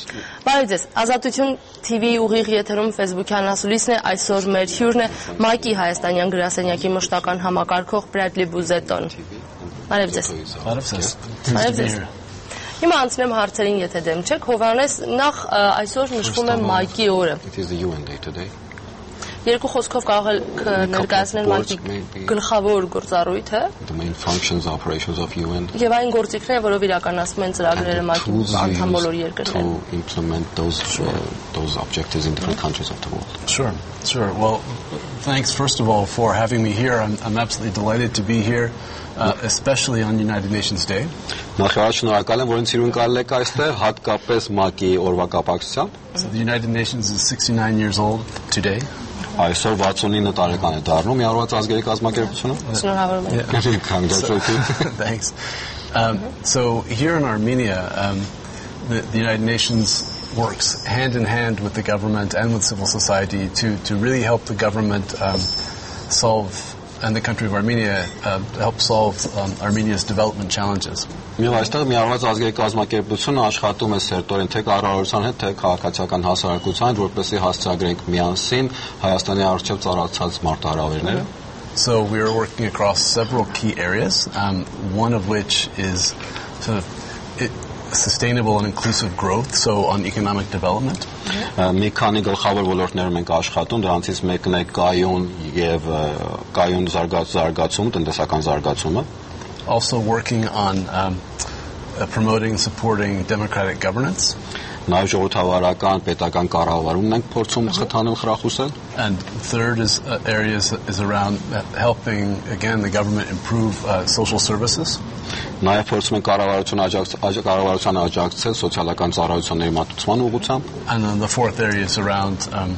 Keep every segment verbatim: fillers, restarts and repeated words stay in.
Բարև ձեզ, Ազատություն T V ուղիղ եթերում Facebook-յան ասուլիսն է, այսօր մեր հյուրն է Մայկի Հայաստանյան գրասենյակի մշտական համակարգող Բրեդլի Բուզետոն։ Բարև ձեզ։ Բարև ձեզ։ Բարև ձեզ։ Հիմա անցնեմ հարցերին, եթե դեմ չեք, Հովհաննես, նախ այսօր նշվում է Մայկի օրը։ Երկու խոսքով կարող եք ներկայացնել Մայկի գլխավոր գործառույթը եւ այն գործիքները, որով իրականացում են ծրագրերը Մայկի անդամ բոլոր երկրներում։ Sure, sure. Well, thanks first of all for having me here. I'm, I'm absolutely delighted to be here, uh, especially on United Nations Day. So the United Nations is sixty-nine years old today. Այսօր վաթսունինը տարեկան է դառնում Միավորված ազգերի կազմակերպությունը։ Thanks. Um, so here in Armenia, um, the, the United Nations works hand in hand with the government and with civil society to, to really help the government um, solve, and the country of Armenia, uh, help solve um, Armenia's development challenges. Եվ այստեղ Միավորված ազգերի կազմակերպությունը աշխատում է սերտորեն թե կառավարության հետ, թե քաղաքացիական հասարակության, որպեսզի հասցեագրենք միասին Հայաստանի առջև ծառացած մարտահրավերները. So we are working across several key areas, um, one of which is sort of it, sustainable and inclusive growth, so on economic development. Մի քանի գլխավոր ոլորտներում ենք աշխատում, դրանցից մեկն է կայուն եւ կայուն զարգացում, տնտեսական զարգացումը. Also working on um, uh, promoting and supporting democratic governance. Նաև ժողովրդավարական պետական կառավարումն ենք փորձում խթանել խրախուսել. And third is uh, areas is around helping again the government improve uh, social services. Նաև փորձում ենք կառավարությունը կառավարությանը աջակցել սոցիալական ծառայությունների մատուցման ուղղությամբ. And then the fourth area is around um,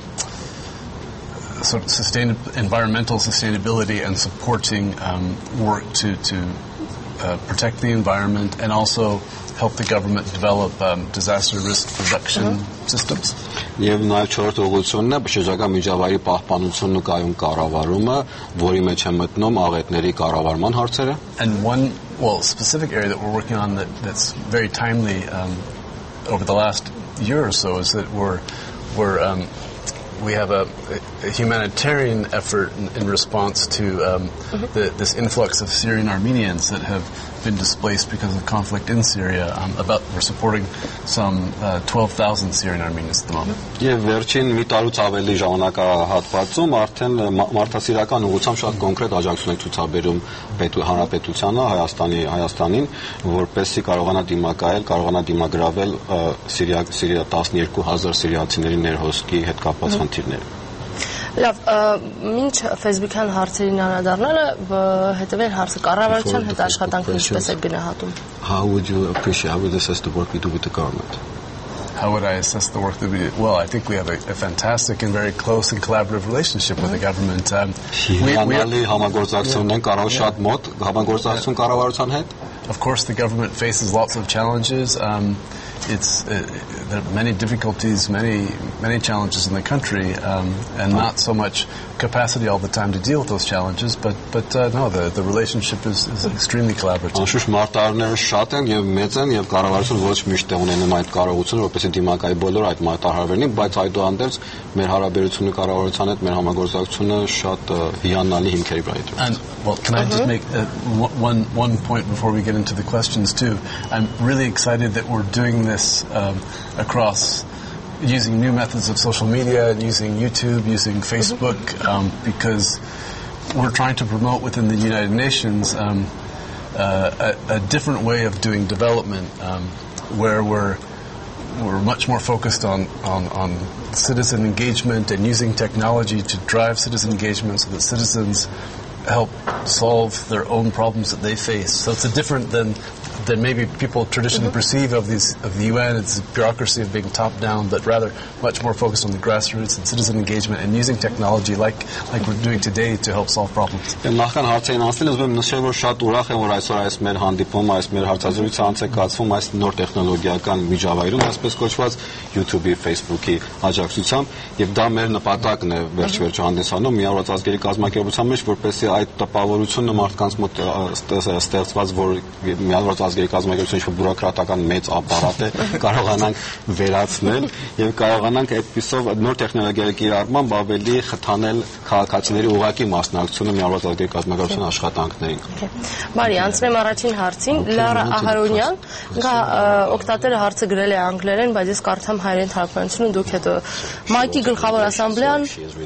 sort of sustain environmental sustainability and supporting um, work to to uh, protect the environment and also help the government develop um, disaster risk reduction mm-hmm. systems. Եվ նաև չորրորդ ուղղությունն է շրջակա միջավայրի պահպանությունն ու կայուն կառավարումը, որի մեջ է մտնում աղետների կառավարման հարցերը. And one well specific area that we're working on that that's very timely um, over the last year or so is that we're we're um, we have a, a humanitarian effort in, in response to um, mm-hmm. the, this influx of Syrian Armenians that have been displaced because of conflict in Syria. Um, about we're supporting some uh, twelve thousand Syrian Armenians at the moment. Եվ վերջին մի տարուց ավելի ժամանակահատվածում արդեն մարդասիրական ուղղությամբ շատ կոնկրետ աջակցություն ենք ցուցաբերում հանրապետությանը, Հայաստանի Հայաստանին, որպեսզի կարողանա դիմակայել, կարողանա դիմագրավել Սիրիա Սիրիա տասնյոթ հազար սիրիացիների ներհոսքի հետ կապված խնդիրները. Լավ, ինչ Facebook-յան հարցերին անդրադառնալը, հետևել հարցը կառավարության հետ աշխատանքը ինչպես է գնահատում? How would you appreciate, how would you assess the work we do with the government? How would I assess the work that we do? Well, I think we have a, a fantastic and very close and collaborative relationship with the government. Um, we, we are, yeah. Of course, the government faces lots of challenges. Um, it's uh, there are many difficulties, many many challenges in the country, um, and not so much capacity all the time to deal with those challenges. But but uh, no, the the relationship is, is extremely collaborative. Անշուշտ մարտահրավերները շատ են եւ մեծ են եւ կառավարությունը ոչ միշտ է ունենում այդ կարողությունը, որպեսզի դիմակայի բոլոր այդ մարտահրավերներին, բայց այդուհանդերձ մեր հարաբերությունը կառավարության հետ, մեր համագործակցությունը շատ հիանալի հիմքերի վրա է։ And well, can I just make uh, one one point before we get into the questions too? I'm really excited that we're doing this um, across using new methods of social media, using YouTube, using Facebook, um, because we're trying to promote within the United Nations um, uh, a, a different way of doing development, um, where we're we're much more focused on, on, on citizen engagement and using technology to drive citizen engagement so that citizens help solve their own problems that they face. So it's a different than than maybe people traditionally mm-hmm. perceive of these of the U N. It's a bureaucracy of being top down, but rather much more focused on the grassroots and citizen engagement and using technology like like we're doing today to help solve problems. Նախքան հարցերին անցնելուց եմ նշել, որ շատ ուրախ եմ, որ այսօր այս մեր հանդիպումը, այս մեր հարցազրույցը անց է կացվում այս նոր տեխնոլոգիական միջավայրում, այսպես կոչված YouTube-ի, Facebook-ի աջակցությամբ, եւ դա մեր նպատակն է վերջ-վերջո հանդիսանում Միավորված ազգերի կազմակերպության մեջ, որպեսզի այդ տպավորությունը մարդկանց մոտ ստեղծված, որ Միավորված ազգերի կազմակերպությունը ինչ-որ բյուրոկրատական մեծ ապարատ է, կարողանանք վերացնել եւ կարողանանք այդպիսով նոր տեխնոլոգիայի կիրառմամբ ավելի խթանել քաղաքացիների ուղղակի մասնակցությունը Միավորված ազգերի կազմակերպության աշխատանքներին։ Բարի, անցնեմ առաջին հարցին։ Լարա Ահարոնյան, օգտատերը հարցը գրել է անգլերեն, բայց ես կարդամ հայերեն թարգմանությունը, դուք հետո ՄԱԿ-ի գլխավոր ասամբլեան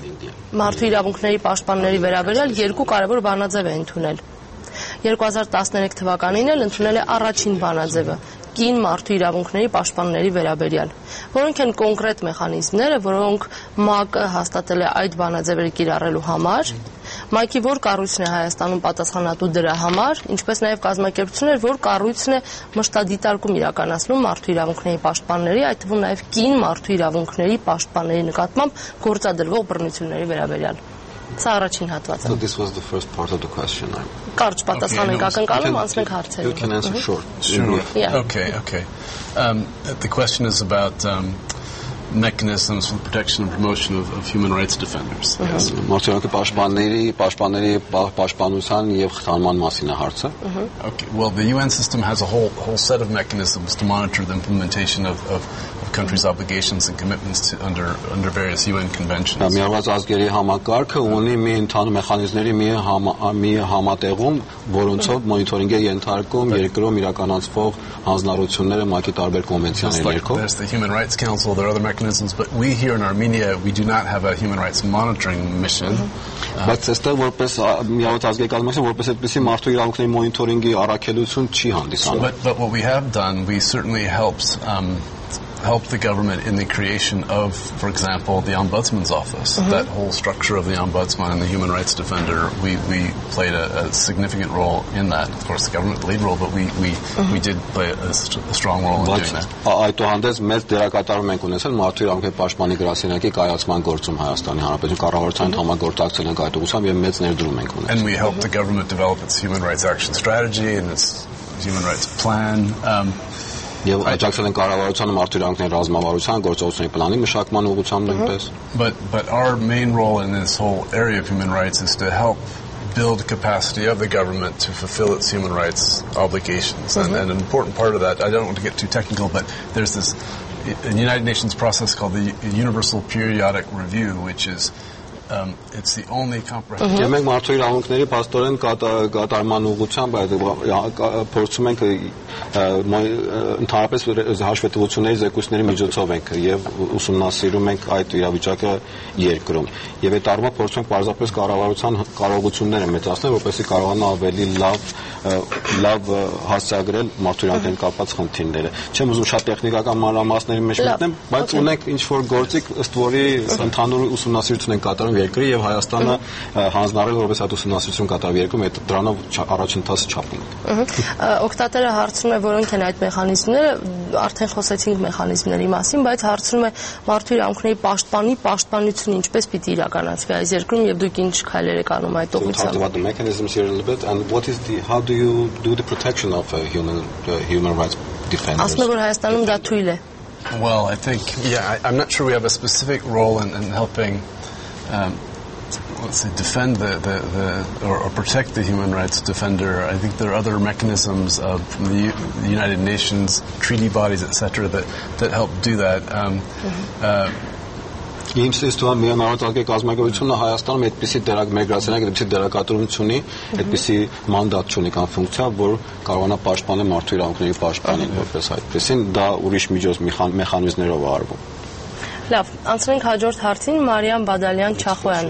մարդու իրավունքների պաշտպանների վերաբերյալ երկու կարևոր բանաձև է ընդունել։ երկու հազար տասներեք թվականին էլ ընդունել է առաջին բանաձևը՝ կին մարդու իրավունքների պաշտպանների վերաբերյալ, որոնք են կոնկրետ մեխանիզմները, որոնք ՄԱԿ-ը հաստատել է այդ բանաձևերը կիրառելու համար, ՄԱԿ-ի որ կառույցն է Հայաստանում պատասխանատու դրա համար, ինչպես նաև կազմակերպություններ, որ կառույցն է մշտադիտարկում իրականացնում մարդու իրավունքների պաշտպանների, այդ թվում նաև կին մարդու իրավունքների պաշտպանների նկատմամբ գործադրվող բռնությունների վերաբերյալ։ Սա առաջին հատվածը։ So this was the first part of the question. Կարճ պատասխան ենք ակնկալում, անցնենք հարցերին։ You can answer short. Sure. Yeah. Okay, okay. Um, the question is about um, mechanisms for the protection and promotion of, of human rights defenders. Yes. Մարդու պաշտպանների, պաշտպանների պաշտպանության եւ խթանման մասին է հարցը։ Okay. Well, the U N system has a whole whole set of mechanisms to monitor the implementation of, of, of countries' obligations and commitments to, under under various U N conventions. Միավորված ազգերի համակարգը ունի մի ընդհանուր մեխանիզմների մի մի համատեղում, որոնցով մոնիտորինգ է ենթարկում երկրում իրականացվող հանձնառությունները ՄԱԿ-ի տարբեր կոնվենցիաների ներքո։ There's the Human Rights Council, there are other mechanisms, but we here in Armenia, we do not have a human rights monitoring mission. Բայց այստեղ որպես միավորված ազգերի կազմակերպություն որպես այդպիսի մարդու իրավունքների մոնիտորինգի առաքելություն չի հանդիսանում։ But but what we have done, we certainly helped um, help the government in the creation of, for example, the Ombudsman's office. Mm-hmm. That whole structure of the Ombudsman and the human rights defender, we, we played a, a significant role in that. Of course, the government played a role, but we we, mm-hmm. we did play a, a strong role in doing that. Այդուհանդերձ մեծ դերակատարում ենք ունեցել մարդու իրավունքների պաշտպանի գրասենյակի կայացման գործում Հայաստանի Հանրապետության կառավարության համագործակցել ենք այդ ուղղությամբ եւ մեծ ներդրում ենք ունեցել. And we helped the government develop its human rights action strategy and its human rights plan. Um, Եվ աջակցել են կառավարությանը մարդու իրավունքների ռազմավարության գործողությունների պլանի մշակման ուղղությամբ նույնպես։ But but our main role in this whole area of human rights is to help build capacity of the government to fulfill its human rights obligations. Mm-hmm. and, and an important part of that, I don't want to get too technical, but there's this a United Nations process called the Universal Periodic Review, which is Um, it's the only comprehensive. Եվ մենք մարդու իրավունքների փաստորեն կատարման ուղղությամբ այդ փորձում ենք ընդհանրապես հաշվետվությունների զեկույցների միջոցով ենք եւ ուսումնասիրում ենք այդ իրավիճակը երկրում։ Եվ այդ առումով փորձում ենք պարզապես կառավարության կարողությունները մեծացնել, որպեսզի կարողանա ավելի լավ լավ հասցեագրել մարդու իրավունքների կապված խնդիրները։ Չեմ ուզում շատ տեխնիկական մանրամասների մեջ մտնեմ, բայց ունենք ինչ որ գործիք, ըստ որի ընդհանուր ուսումնասիրություն ենք կատարում երկրի եւ Հայաստանը հանձնարարել որպես այդ ուսումնասիրություն կատարվի երկրում, այդ դրանով առաջին տասը չափում ենք։ Օգտատերը հարցնում է որոնք են այդ մեխանիզմները, արդեն խոսեցինք մեխանիզմների մասին, բայց հարցնում է մարդու իրավունքների պաշտպանի պաշտպանությունը ինչպես պիտի իրականացվի այս երկրում եւ դուք ինչ քայլեր եք անում այդ ուղղությամբ։ The mechanisms here a little bit and what is the how do you do the protection of uh, human uh, human rights defenders? Ասում է որ Հայաստանում դա թույլ է։ Well, I think yeah, I, I'm not sure we have a specific role in, in helping Um, let's say defend the, the, the or, or protect the human rights defender. I think there are other mechanisms uh, from the, U, the United Nations treaty bodies, et cetera, that that help do that. Um, mm-hmm. uh, Իմսից թվում է միավորված կազմակերպությունը Հայաստանում այդպիսի դերակ մեր գրասենյակը այդպիսի դերակատարություն ունի, այդպիսի մանդատ ունի կամ ֆունկցիա, որ կարողանա պաշտպանել մարդու իրավունքների պաշտպանին որպես այդպեսին, դա ուրիշ միջոց մեխանիզմներով արվում։ Լավ, անցնենք հաջորդ հարցին, Մարիամ Բադալյան Չախոյան։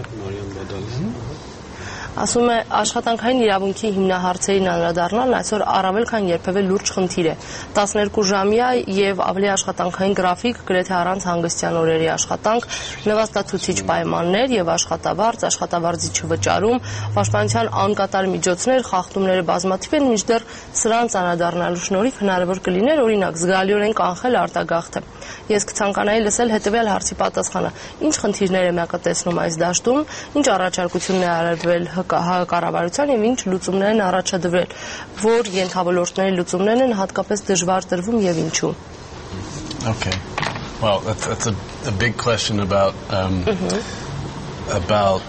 Ասում է աշխատանքային իրավունքի հիմնահարցերին անդրադառնալն այսօր առավել քան երբևէ լուրջ խնդիր է։ տասներկու ժամյա եւ ավելի աշխատանքային գրաֆիկ, գրեթե առանց հանգստյան օրերի աշխատանք, նվաստացուցիչ պայմաններ եւ աշխատավարձ, աշխատավարձի չվճարում, պաշտպանության անկատար միջոցներ, խախտումները բազմաթիվ են, մինչդեռ սրանց անդրադառնալու շնորհիվ հնարավոր կլիներ օրինակ զգալիորեն կանխել արտագաղթը։ Ես կցանկանայի լսել հետեւյալ հարցի պատասխանը. Ինչ խնդիրներ է ՄԱԿ-ը տեսնում այս դաշտում, ինչ առաջարկություններ է արվել կառավարության եւ ինչ լուծումներ են առաջադրվել, որ ենթավորների լուծումներն են հատկապես դժվար տրվում եւ ինչու։ Okay. Well, that's that's a, a big question about um, mm-hmm. about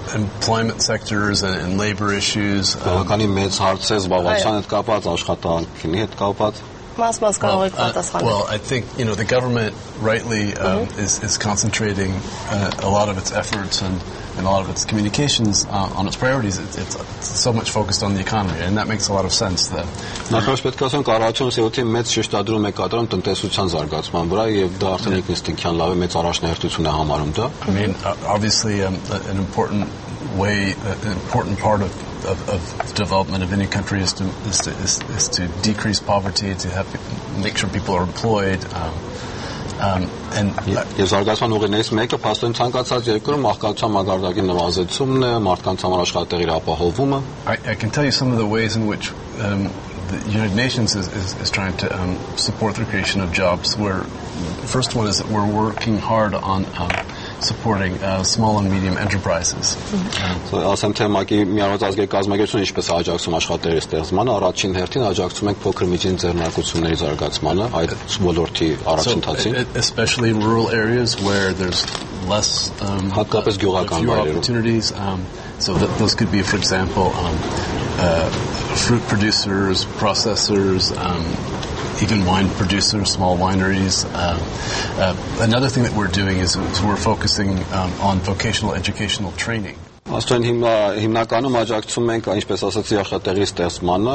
employment sectors and, and labor issues. Բավականին մեծ հարց է զբաղվածության հետ կապված, աշխատանքի հետ կապված. Մաս-մաս կարող եք պատասխանել. Well, I think, you know, the government rightly um, mm-hmm. is, is concentrating uh, a lot of its efforts and, and a lot of its communications uh, on its priorities. It, it's, it's so much focused on the economy, and that makes a lot of sense. Նախորդ պետք է ասեմ, կառավարությունը սեյոթի մեծ շեշտադրում է կատարում տնտեսության զարգացման վրա, եւ դա արդեն ինքնստինքյան լավ է, մեծ առաջնահերթություն է համարում դա. I mean, obviously, um, an important way, an important part of Of, of development of any country is to is to is, is to decrease poverty, to have make sure people are employed, um, um, and ես զարգացման ուղիներից մեկը փաստորեն ցանկացած երկրում աղքատության մակարդակի նվազեցումն է, մարդկանց համար աշխատեղի ապահովումը. I, I can tell you some of the ways in which um, the United Nations is, is, is trying to um, support the creation of jobs. Where the first one is that we're working hard on um, supporting uh, small and medium enterprises. Ասեմ թե մակի միավորված ազգերի կազմակերպությունը ինչպես աջակցում աշխատերի ստեղծմանը, առաջին հերթին աջակցում ենք փոքր միջին ձեռնարկությունների զարգացմանը, այդ ոլորտի առաջընթացին. Especially in rural areas where there's less um, հատկապես գյուղական opportunities. Um, so that those could be, for example, um, uh, fruit producers, processors, um, even wine producers, small wineries. Uh, uh, another thing that we're doing is, is we're focusing um, on vocational educational training. Աստորեն հիմնականում աջակցում ենք, ինչպես ասացի, աշխատեղի ստեղծմանը,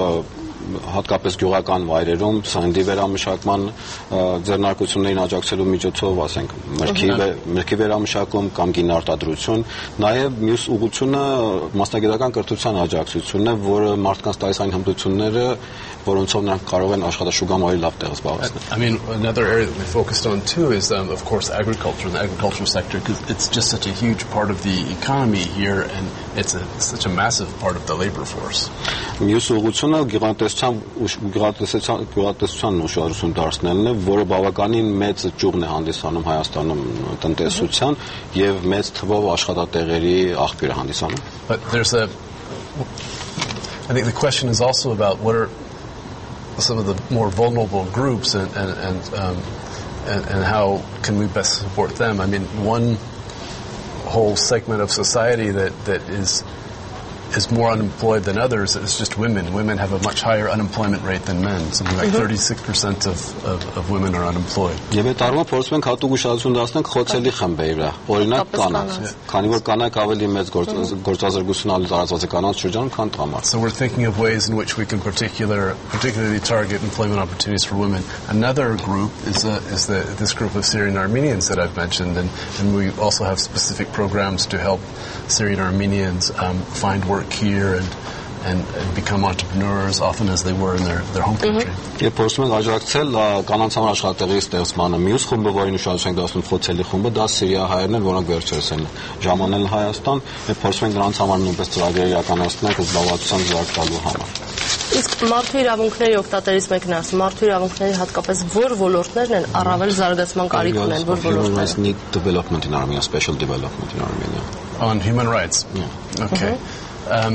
հատկապես գյուղական վայրերում, սննդի վերամշակման ձեռնարկություններին աջակցելու միջոցով, ասենք, մրգի վերամշակում կամ գինարտադրություն, նաև մյուս ուղղությունը մասնագիտական կրթության աջակցությունն է, որը մարդկանց տալիս այն հմտությունները, որոնցով նրանք կարող են աշխատաշուկայում ավելի լավ տեղ զբաղեցնել. I mean, another area that we focused on too is, um, of course, agriculture, the agricultural sector, because it's just such a huge part of the economy here, and it's a, such a massive part of the labor force. Մյուս ուղղությունը գյուղատնտեսության գյուղատնտեսության գյուղատնտեսության ուշադրություն դարձնելն է, որը բավականին մեծ ճյուղն է հանդիսանում Հայաստանում տնտեսության եւ մեծ թվով աշխատատեղերի աղբյուր է հանդիսանում. But there's a I think the question is also about what are some of the more vulnerable groups and and and, um, and and how can we best support them? I mean, one whole segment of society that that is is more unemployed than others is just women. Women have a much higher unemployment rate than men. Something like thirty-six percent of, of of women are unemployed. Եվ այդ առումով փորձում ենք հատուկ ուշադրություն դարձնել խոցելի խմբերի վրա։ Օրինակ կանանց, քանի որ կանայք ավելի մեծ գործազրկություն ալու տարածված է կանանց շրջանում, քան տղամարդ. So we're thinking of ways in which we can particular particularly target employment opportunities for women. Another group is uh, is the this group of Syrian Armenians that I've mentioned, and and we also have specific programs to help Syrian Armenians um, find work here and, and and become entrepreneurs often as they were in their their home country. Եվ փորձում ենք աջակցել կանանց համար աշխատեղի ստեղծմանը։ Մյուս խումբը, որին ուշադրություն ենք դարձնում, խոցելի խումբը, դա սիրիահայերն են, որոնք վերջերս են ժամանել Հայաստան, եւ փորձում ենք նրանց համար նույնպես ծրագրեր իրականացնել զբաղվածության զարգացնելու համար։ Իսկ մարդու իրավունքների օգտատերից մեկն ասում, մարդու իրավունքների հատկապես որ ոլորտներն են առավել զարգացման կարիք ունեն, որ ոլորտները? Need development in Armenia, special development in Armenia. On human rights. Yeah. Okay. Um,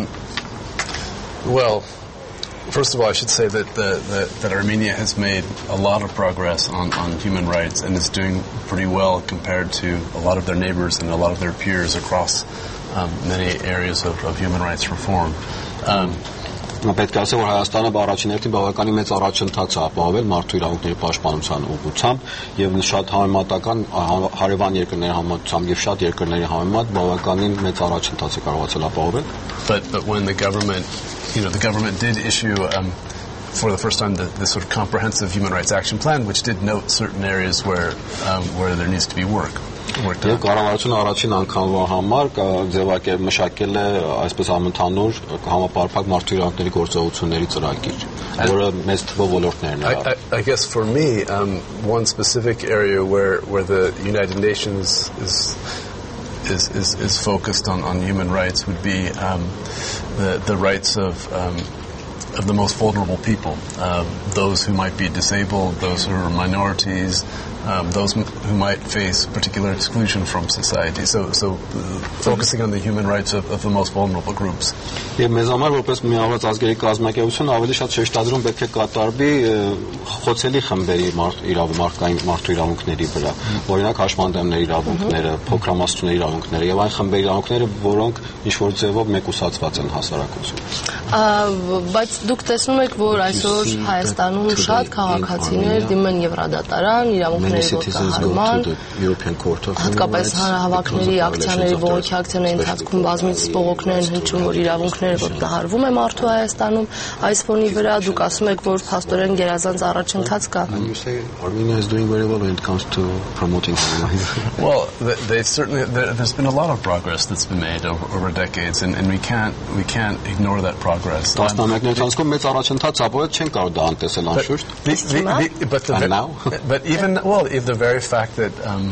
well, first of all, I should say that the, the, that Armenia has made a lot of progress on, on human rights and is doing pretty well compared to a lot of their neighbors and a lot of their peers across um, many areas of, of human rights reform. Um, Պետք է ասել, որ Հայաստանը առաջին հերթին բավականին մեծ առաջընթաց է ապահովել մարդու իրավունքների պաշտպանության ուղղությամբ եւ շատ համեմատական հարևան երկրների համեմատությամբ եւ շատ երկրների համեմատ բավականին մեծ առաջընթաց է կարողացել ապահովել. But but when the government, you know, the government did issue um, for the first time the, the sort of comprehensive human rights action plan, which did note certain areas where um, where there needs to be work. Եվ կառավարությունը առաջին անգամվա համար ձևակերպ մշակել է այսպես համընդհանուր համապարփակ մարդու իրավունքների գործողությունների ծրագիր, որը մեծ թվով ոլորտներն է։ I guess for me, um, one specific area where where the United Nations is is is, is focused on, on human rights would be um, the the rights of um, of the most vulnerable people, uh, those who might be disabled, those who are minorities. um, those m- who might face particular exclusion from society. So, so uh, focusing on the human rights of, of the most vulnerable groups. Եվ մեզ համար որպես միավորված ազգերի կազմակերպություն ավելի շատ շեշտադրում պետք է կատարվի խոցելի խմբերի իրավունքային մարդու իրավունքների վրա, օրինակ հաշմանդամների իրավունքները, փոքրամասնությունների իրավունքները եւ այն խմբերի իրավունքները, որոնք ինչ որ ձևով մեկուսացված են հասարակությունում։ Բայց դուք տեսնում եք, որ այսօր Հայաստանում շատ քաղաքացիներ դիմում են Եվրադատարան, իրավունքների ողջահարման, հատկապես հանրահավաքների ակցիաների, բողոքի ակցիաների ընթացքում բազմիցս բողոքներ են հնչում, որ իրավունքները ոտնահարվում է մարդու Հայաստանում, այս ֆոնի վրա դուք ասում եք, որ փաստորեն գերազանց առաջընթաց կա։ Armenia is doing very well when it comes to promoting human rights. Well, they certainly there, there's been a lot of progress that's been made over, over decades, and, and we can't we can't ignore that progress. Տասնամյակների ընթացքում մեծ առաջընթաց ա, բայց չեն կարող դա անտեսել անշուշտ։ But the now, but even well, the very fact that. Um,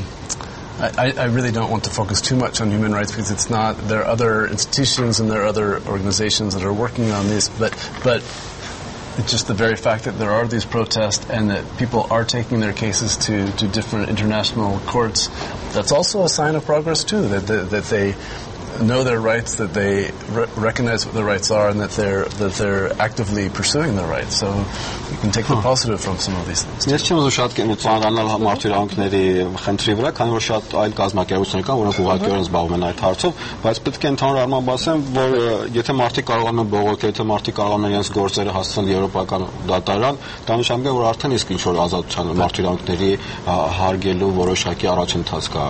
I, I really don't want to focus too much on human rights because it's not. There are other institutions and there are other organizations that are working on this, but but it's just the very fact that there are these protests and that people are taking their cases to, to different international courts. That's also a sign of progress too. That that, that they know their rights, that they re- recognize what their rights are, and that they're that they're actively pursuing their rights. So you can take the positive from some of these things. Ես չեմ ուզում շատ կենտրոնանալ մարդու իրավունքների խնդրի վրա, քանի որ շատ այլ կազմակերպություններ կան, որոնք ուղղակիորեն զբաղվում են այդ հարցով, բայց պետք է ընդհանուր առմամբ ասեմ, որ եթե մարդիկ կարողանում են բողոքել, եթե մարդիկ կարողանում են իրենց գործերը հասցնել եվրոպական դատարան, դա նշանակում է, որ արդեն իսկ ինչ որ ազատության մարդու իրավունքների հարգելու որոշակի առաջընթաց կա,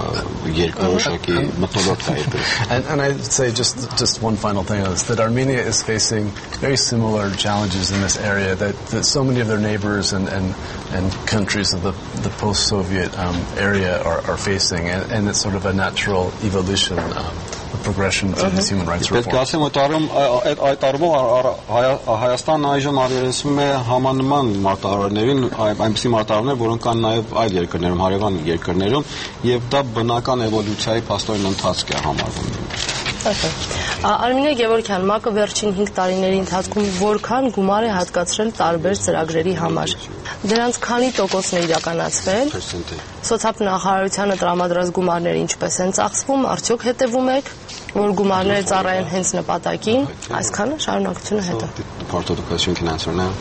երկրորոշակի մթնոլորտ կա երկրում։ And, and I'd say just just one final thing on this, that Armenia is facing very similar challenges in this area that, that so many of their neighbors and, and, and countries of the, the post-Soviet um, area are, are facing, and, and it's sort of a natural evolution, um, a progression to these human rights reforms. Պետք է ասեմ, որ տարում այդ առումով Հայաստանն այժմ արժանացնում է համանման մարտահրավերներին, այնպիսի մարտահրավերներ, որոնք կան նաև այլ երկրներում, հարևան երկրներում, եւ դա բնական էվոլյուցիայի փաստորեն ընթացք է համարվում։ Արմինե Գևորգյան, ՄԱԿ-ը վերջին հինգ տարիների ընթացքում որքան գումար է հատկացրել տարբեր ծրագրերի համար։ Դրանց քանի տոկոսն է իրականացվել։ Սոցիալ-նախարարությանը տրամադրած գումարները ինչպես են ծախսվում, արդյոք հետևում եք, որ գումարները ծառայեն հենց նպատակին, այսքանը շարունակությունը հետո։ Part of the question can answer now.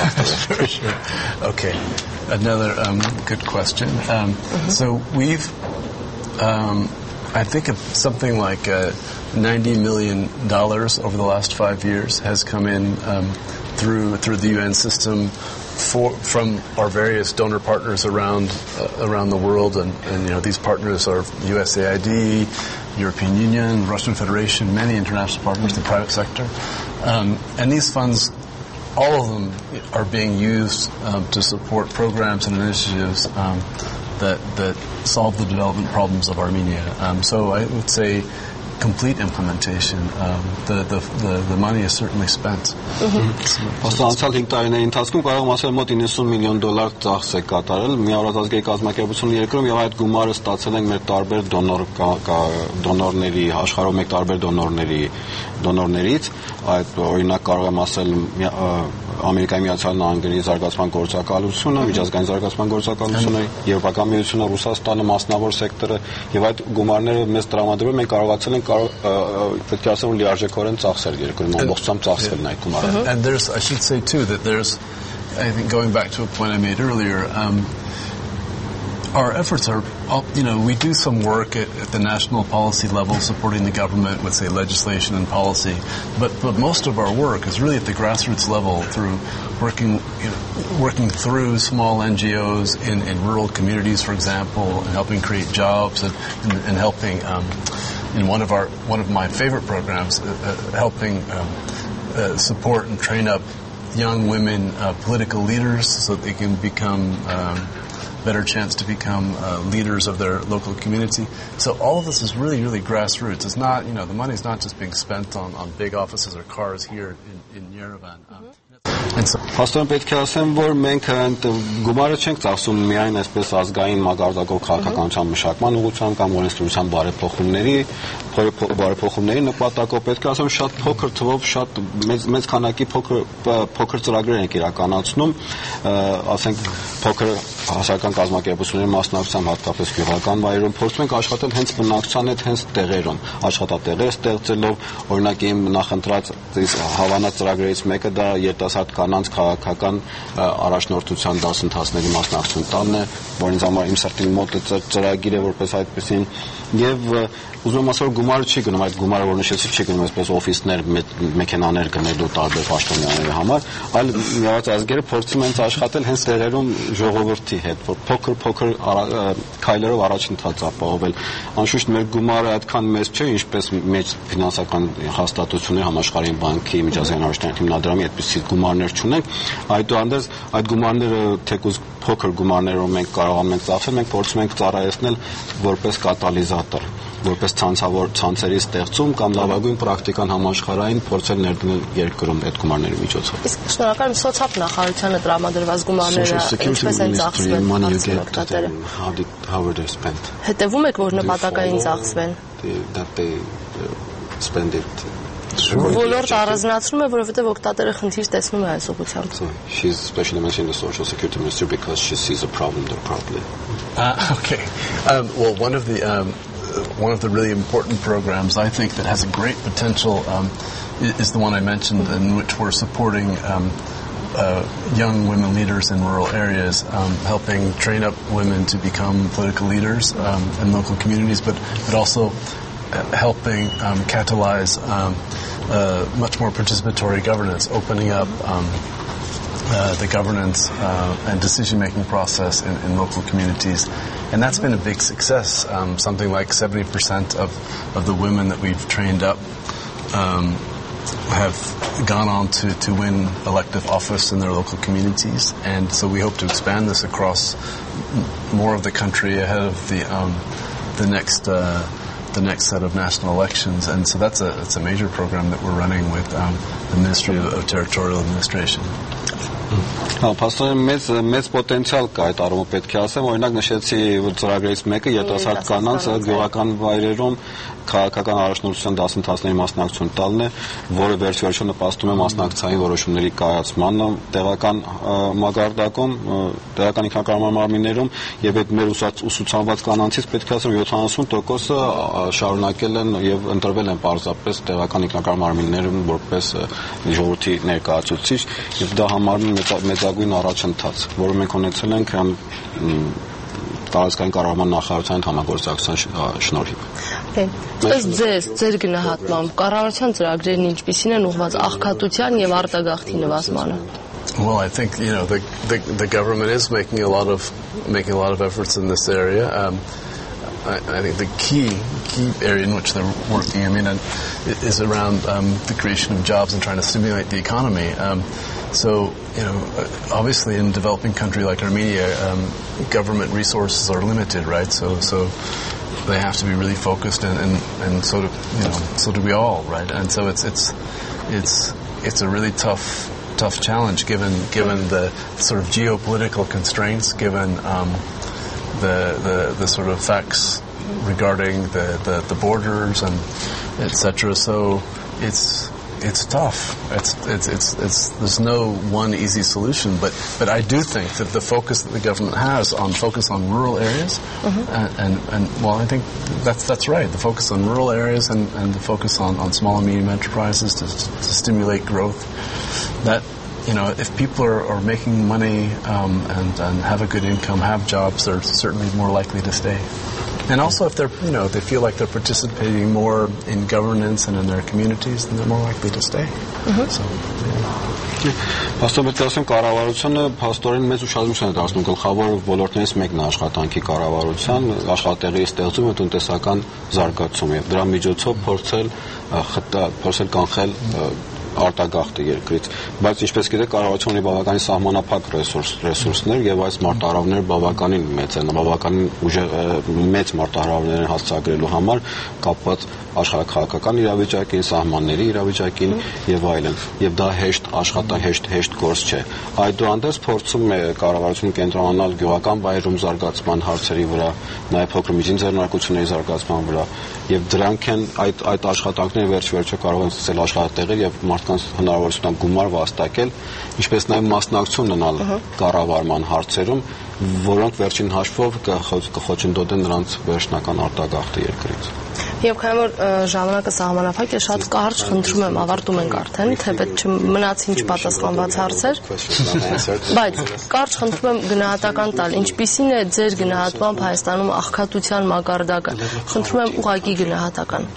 Okay, another um, good question. Um, mm-hmm. So we've, um, I think something like uh, ninety million dollars over the last five years has come in um, through through the U N system for, from our various donor partners around uh, around the world, and, and you know these partners are U S A I D, European Union, Russian Federation, many international partners, the private sector, um, and these funds, all of them are being used um, to support programs and initiatives um, that that solve the development problems of Armenia. Um, so I would say complete implementation. Um, the, the the the money is certainly spent. Անցյալ հինգ տարիների ընթացքում կարող եմ ասել մոտ իննսուն միլիոն դոլար ծախս է կատարել միավորված ազգերի կազմակերպությունը երկրում, եւ այդ գումարը ստացել ենք մեր տարբեր դոնոր դոնորների, աշխարհում մեկ տարբեր դոնորների դոնորներից, այդ օրինակ կարող եմ ասել Ամերիկայի Միացյալ Նահանգների զարգացման գործակալությունը, միջազգային զարգացման գործակալությունը, Եվրոպական միությունը, Ռուսաստանը, մասնավոր սեկտորը, եւ այդ գումարները մեզ տրամադրում են կարողացել են պետք է ասեմ լիարժեքորեն ծախսել երկրում, ամբողջությամբ ծախսել այդ գումարը։ And there's, I should say too, that there's, I think going back to a point I made earlier, um, our efforts are, you know, we do some work at, at the national policy level supporting the government with, say, legislation and policy, but but most of our work is really at the grassroots level through working, you know, working through small N G Os in, in rural communities, for example, and helping create jobs and, and, and helping, um, in one of our one of my favorite programs, uh, uh, helping um, uh, support and train up young women uh, political leaders so that they can become um, better chance to become uh, leaders of their local community. So all of this is really, really grassroots. It's not, you know, the money's not just being spent on, on big offices or cars here in, in Yerevan. Um, mm-hmm. Հաստատ պետք է ասեմ, որ մենք գումարը չենք ծախսում միայն այսպես ազգային մակարդակով քաղաքականության մշակման ուղղությամբ կամ օրենսդրության բարեփոխումների բարեփոխումների նպատակով պետք է ասեմ շատ փոքր թվով շատ մեծ մեծ քանակի փոքր փոքր ծրագրեր ենք իրականացնում, ասենք փոքր հասարակական կազմակերպությունների մասնակցությամբ հատկապես գյուղական վայրերում փորձում ենք աշխատել հենց բնակչության հետ հենց տեղերում, աշխատատեղեր ստեղծելով, օրինակ իմ նախընտրած հավանած ծրագրերից մեկը դա երիտասարդ կանանց քաղաքական առաջնորդության դասընթացների մասնակցություն տալն է, որ ինձ համար իմ սրտին մոտ է ծրագիր է որպես այդպեսին եւ ուզում եմ ասել գումարը չի գնում այդ գումարը որ նշեցի չի գնում այսպես օֆիսներ մեքենաներ գնելու տարբեր պաշտոնյաների համար, այլ միավորված ազգերը փորձում են աշխատել հենց տեղերում ժողովրդի հետ, որ փոքր-փոքր քայլերով առաջընթաց ապահովել։ Անշուշտ մեր գումարը այդքան մեծ չէ, ինչպես մեծ ֆինանսական հաստատությունների համաշխարհային բանկի միջազգային արժանապատվության հիմնադրամի այդպիսի գումարներ չունենք, այդուհանդերձ այդ գումարները թեկուզ փոքր գումարներով մենք կարողանում ենք ծախսել, մենք փորձում ենք ծառայեցնել որպես կատալիզատոր, որպես ցանցավոր ցանցերի ստեղծում կամ լավագույն պրակտիկան համաշխարհային փորձել ներդնել երկրում այդ գումարների միջոցով։ Իսկ շնորհակալ եմ սոցիալ նախարարությանը տրամադրված գումարները ինչպես են ծախսվել։ How were they spent? Հետևում եք որ նպատակային ծախսվեն։ That they spend it. Ոլորտ առանձնացնում է, որովհետև օգտատերը խնդիր տեսնում է այս ուղղությամբ։ She's especially mentioning the social security minister because she sees a problem there probably. Uh, okay. Um, well, one of the um, one of the really important programs I think that has a great potential um, is the one I mentioned, in which we're supporting um, uh, young women leaders in rural areas, um, helping train up women to become political leaders um, in local communities, but but also helping um, catalyze um, uh, much more participatory governance, opening up um, uh, the governance uh, and decision-making process in, in local communities. And that's been a big success. Um, something like seventy percent of, of the women that we've trained up um, have gone on to, to win elective office in their local communities. And so we hope to expand this across more of the country ahead of the, um, the next uh, the next set of national elections, and so that's a it's a major program that we're running with um, the Ministry of, of Territorial Administration. Հա, փաստորեն մեծ մեծ պոտենցիալ կա այդ առումով պետք է ասեմ, օրինակ նշեցի ծրագրերից մեկը երիտասարդ կանանց գյուղական վայրերում քաղաքական առաջնորդության դասընթացների մասնակցություն տալն է, որը վերջիվերջո նպաստում է մասնակցային որոշումների կայացմանը տեղական մակարդակում, տեղական ինքնակառավարման մարմիններում, եւ այդ մեր ուսուցանված կանանցից պետք է ասեմ յոթանասուն տոկոսը շարունակել են եւ ընտրվել են պարզապես տեղական ինքնակառավարման մարմիններում որպես ժողովրդի ներկայացուցիչ, եւ դա համարվում է մեծագույն առաջընթաց, որը մենք ունեցել ենք համ տարածքային կառավարման նախարարության համագործակցության շնորհիվ։ Ըստ ձեզ, ձեր գնահատմամբ, կառավարության ծրագրերն ինչպիսին են ուղղված աղքատության եւ արտագաղթի նվազմանը։ Well, I think you know the, the the government is making a lot of making a lot of efforts in this area. Um, I, I think the key key area in which they're working, I mean, is around um, the creation of jobs and trying to stimulate the economy. Um, so, you know, obviously in a developing country like Armenia, um, government resources are limited, right? So, so they have to be really focused, and, and, and so do you know, so do we all, right? And so it's it's it's it's a really tough. tough challenge given given the sort of geopolitical constraints, given um, the, the the sort of facts regarding the, the, the borders and et cetera. So it's it's tough. It's it's it's it's there's no one easy solution. But but I do think that the focus that the government has on focus on rural areas, mm-hmm. and, and and well, I think that's that's right. The focus on rural areas and, and the focus on, on small and medium enterprises to to stimulate growth. That, you know, if people are, are making money um, and, and have a good income, have jobs, they're certainly more likely to stay. And also if they're, you know, they feel like they're participating more in governance and in their communities, then they're more likely to stay. Mm-hmm. So, yeah. Փաստորեն կառավարությունը փաստորեն մեծ ուշադրություն է դարձնում գլխավոր ոլորտներից մեկն է աշխատանքի կառավարության, աշխատատեղերի ստեղծումը, տնտեսական զարգացումը, եւ դրա միջոցով փորձել փորձել կանխել արտագաղթը երկրից, բայց ինչպես գիտեք, կառավարությունը ունի բավականին սահմանափակ ռեսուրս ռեսուրսներ եւ այս մարտահրավերները բավականին մեծ են, բավականին ուժեղ մեծ մարտահրավերներ հասցեագրելու համար կապված աշխարհաքաղաքական իրավիճակին, սահմանների իրավիճակին եւ այլն։ Եվ դա հեշտ աշխատահեշտ հեշտ գործ չէ։ Այդուհանդերձ փորձում է կառավարությունը կենտրոնանալ գյուղական վայրում զարգացման հարցերի վրա, նաեւ փոքր միջին ձեռնարկությունների զարգացման վրա, եւ դրանք են այդ այդ աշխատանքները վերջ-վերջո կարող են ցույցել աշխատատեղեր եւ մարդկանց հնարավորություն գումար վաստակել, ինչպես նաեւ մասնակցություն ունենալ կառավարման հարցերում, որոնք վերջին հաշվով կխոչընդոտեն նրանց վերջնական արտագաղթը երկրից։ Եվ քանի որ ժամանակը սահմանափակ է, շատ կարճ խնդրում եմ, ավարտում ենք արդեն, թեպետ չմնացին չպատասխանված հարցեր, բայց կարճ խնդրում եմ գնահատական տալ, ինչպիսին է ձեր գնահատմամբ Հայաստանում աղքատության մակարդակը, խնդրում եմ ուղղակի գնահատական։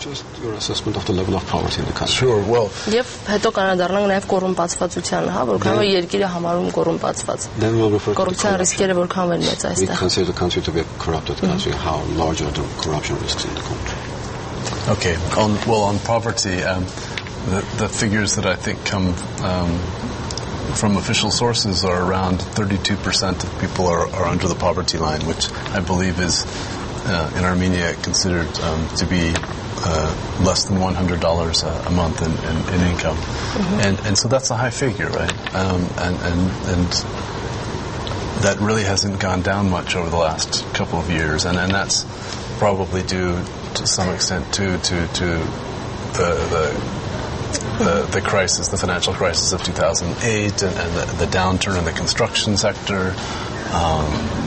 Եվ հետո կանադառնանք նաև կոռումպացվածությանը, հա, որ քանի որ երկիրը համարում կոռումպացված։ Կոռուպցիոն ռիսկերը որքան են մեծ այստեղ։ We consider the country to be a corrupted country. How large are the corruption risks in the country? Okay. On well, on poverty, um, the the figures that I think come um, from official sources are around thirty-two percent of people are, are under the poverty line, which I believe is uh, in Armenia considered um, to be uh, less than one hundred dollars a, a month in, in, in income, mm-hmm. and and so that's a high figure, right? Um, and and and. That really hasn't gone down much over the last couple of years, and, and that's probably due to some extent to to, to the, the the the crisis, the financial crisis of two thousand eight, and, and the, the downturn in the construction sector. Um,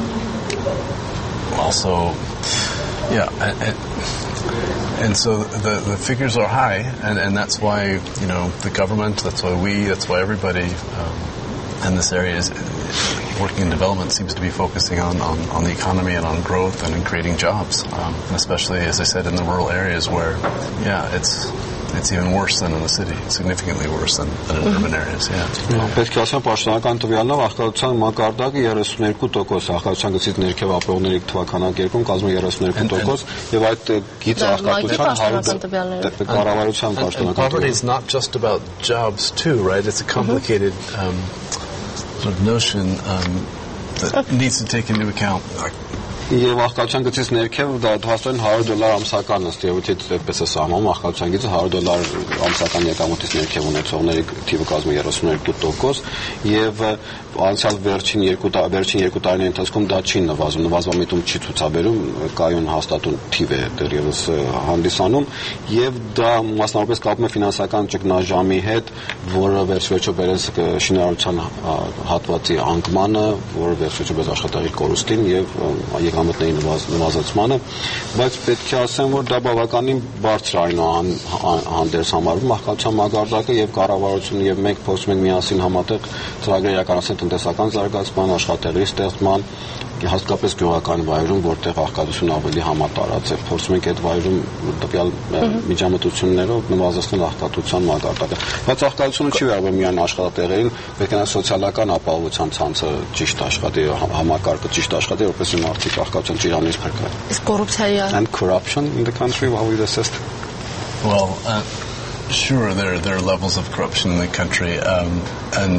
also, yeah, and, and, and so the the figures are high, and, and that's why you know the government, that's why we, that's why everybody um, in this area is. Working in development seems to be focusing on, on, on the economy and on growth and in creating jobs, um, especially, as I said, in the rural areas where, yeah, it's it's even worse than in the city, significantly worse than, than in mm-hmm. urban areas, yeah. Պետք է ասեմ, պաշտոնական տվյալներով աղքատության մակարդակը thirty-two տոկոս, աղքատության գծից ներքև ապրողների թվականակերկում կազմում thirty-two տոկոս, եւ այդ գիծ աղքատության կառավարության պաշտոնական. Poverty is not just about jobs too, right? It's a complicated um, sort of notion um, that needs to take into account. Եվ աղքատության գծից ներքև դա հաստատեն one hundred դոլար ամսական ըստ երևույթի այդպես է սահմանում աղքատության գիծը one hundred դոլար ամսական եկամուտից ներքև ունեցողների թիվը կազմում thirty-two տոկոս եւ անցյալ վերջին երկու վերջին երկու տարիների ընթացքում դա չի նվազում, նվազվամիտում չի ցուցաբերում, կայուն հաստատուն թիվ է դեռևս հանդիսանում եւ դա մասնավորապես կապում է ֆինանսական ճգնաժամի հետ, որը վերջվերջո բերեց շինարարության հատվածի անկմանը, որը վերջվերջո բերեց աշխատանքի կորուստին եւ եկամուտների նվազեցմանը, բայց պետք է ասեմ, որ դա բավականին բարձր այնուհանդերձ համարվում աղքատության մակարդակը եւ կառավարությունը եւ մենք փորձում ենք միասին համատեղ ծրագրեր իրականացնել տնտեսական զարգացման, աշխատեղերի ստեղծման, հատկապես գյուղական վայրում, որտեղ աղքատությունը ավելի համատարած է, փորձում ենք այդ վայրում տվյալ միջամտություններով նվազեցնել աղքատության մակարդակը։ Բայց աղքատությունը չի վերաբերում միայն աշխատատեղերին, պետք է նա սոցիալական ապահովության ցանցը ճիշտ աշխատի, համակարգը ճիշտ աշխատի, որպեսզի մարդիկ աղքատության ճիրանից փրկվեն։ Իսկ կոռուպցիայի and corruption in the country, how will you assist? Well, uh, sure, there there are levels of corruption in the country, um, and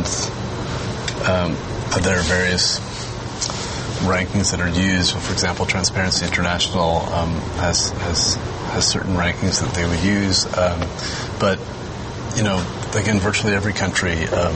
um, there are various rankings that are used. For example, Transparency International um, has has has certain rankings that they would use, um, but you know, again, virtually every country um,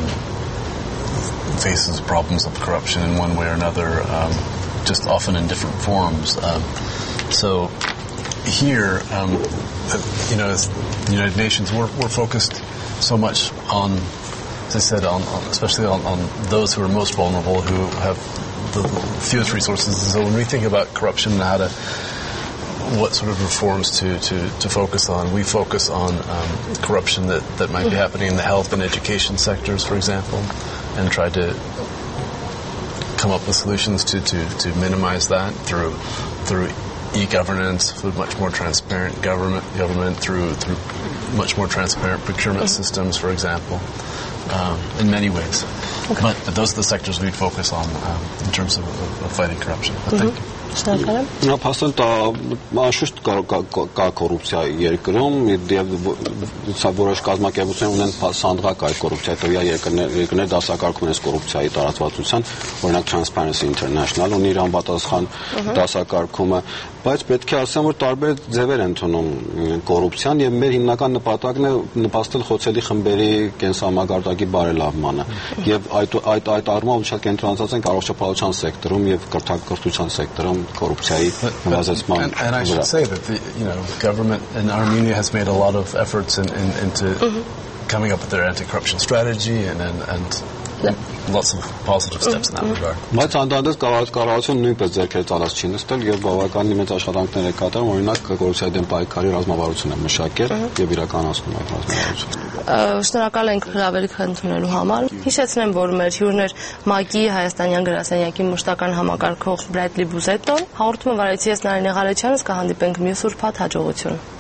faces problems of corruption in one way or another, um, just often in different forms. Um, so here, um, you know, as the United Nations, we're we're focused so much on, as I said, on, on especially on, on those who are most vulnerable, who have the fewest resources. So when we think about corruption and how to, what sort of reforms to, to, to focus on, we focus on um, corruption that, that might be happening in the health and education sectors, for example, and try to come up with solutions to, to, to minimize that through through e-governance, through much more transparent government government through through much more transparent procurement systems, for example. Um, in many ways. Okay. But, but those are the sectors we'd focus on um, in terms of, of, of fighting corruption. But mm-hmm. thank you. Շնորհակալ եմ։ Նա փաստորեն անշուշտ կա կոռուպցիա երկրում եւ որոշ կազմակերպություններ ունեն սանդղակ այդ կոռուպցիայի, երկրներ դասակարգում են այս կոռուպցիայի տարածվածության, օրինակ Transparency International ունի իր անպատասխան դասակարգումը, բայց պետք է ասեմ, որ տարբեր ձևեր են ընդունում կոռուպցիան եւ մեր հիմնական նպատակն է նպաստել խոցելի խմբերի կենսամակարդակի բարելավմանը եւ այդ այդ այդ առումով շատ կենտրոնացած են առողջապահության սեկտորում եւ կրթական sectorում կոռուպցիայի նվազեցման And, and I should say that the you know government in Armenia has made a lot of efforts in, in into mm-hmm. coming up with their anti-corruption strategy and and, and yeah. lots of positive steps mm-hmm. in that regard. Բայց անդանդես կառավարությունը նույնպես ձեռքեր ծալած չի նստել եւ բավականին մեծ աշխատանքներ է կատարում, օրինակ կոռուպցիայի դեմ պայքարի ռազմավարություն է մշակել եւ իրականացնում այդ ռազմավարությունը։ Շնորհակալ ենք հրավերք ընդունելու համար։ Հիշեցնեմ, որ մեր հյուրներ ՄԱԿ-ի Հայաստանյան գրասենյակի մշտական համակարգող Բրեդլի Բուզետոն, հաղորդումը վարեցի ես Նարինե Ղարեչյանը, կհանդիպենք մյուս ուրբաթ, հաջողություն։